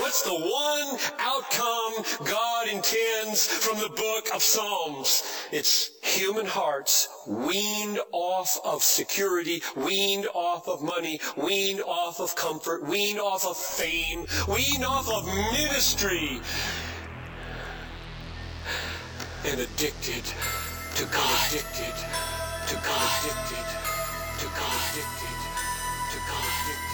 what's the one outcome God intends from the book of Psalms? It's human hearts weaned off of security, weaned off of money, weaned off of comfort, weaned off of fame, weaned off of ministry, and addicted to God, addicted to God, addicted to God, addicted to God, addicted.